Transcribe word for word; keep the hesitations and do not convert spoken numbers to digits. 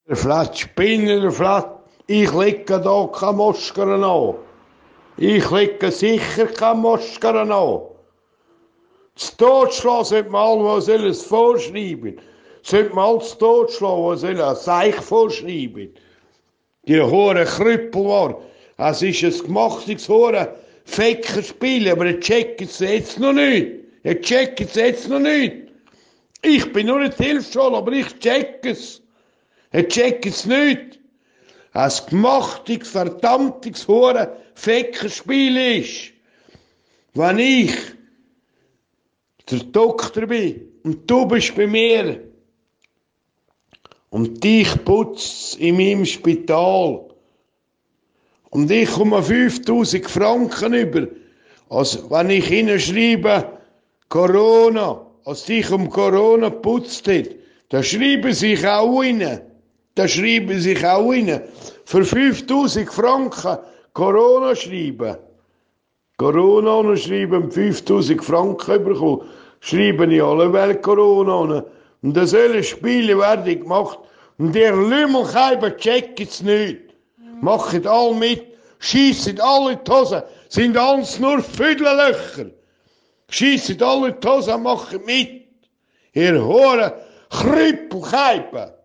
Vielleicht Spinnen, vielleicht. Ich lege da keine Moskeren an. Ich lege sicher keine Moskeren an. Das Totschlagen sollte man alle, was es vorschreiben. Sollte man alles totschlagen, was ein Seich vorschreiben. Die hohen Krüppel war. Es ist ein gemachtes hohen Feckerspiel, aber ihr checkt es jetzt noch nicht. Ihr checkt es jetzt noch nicht. Ich bin nur nicht Hilfsschule, aber ich check es. Ihr checkt es nicht. Ein gemachtes, verdammtes hohen Feckerspiel ist. Wenn ich der Doktor bin und du bist bei mir und dich putzt in meinem Spital und ich komme fünftausend Franken über, also wenn ich ihnen schreibe, Corona, als dich um Corona putzt hat, dann schreiben sich auch rein, dann schreiben sich auch rein, für fünftausend Franken Corona schreiben. Corona und schreiben fünftausend Franken bekommen. Schreiben in alle Welt Corona. Und das sollen Spiele werden gemacht. Und der Lümmelkeiber checkt es nicht. Machen alle mit, schiessen alle in die Hose. Sind alles nur Füdlelöcher. Schiessen alle in die Hose, machen mit. Ihr Huren Krüppelkeiber.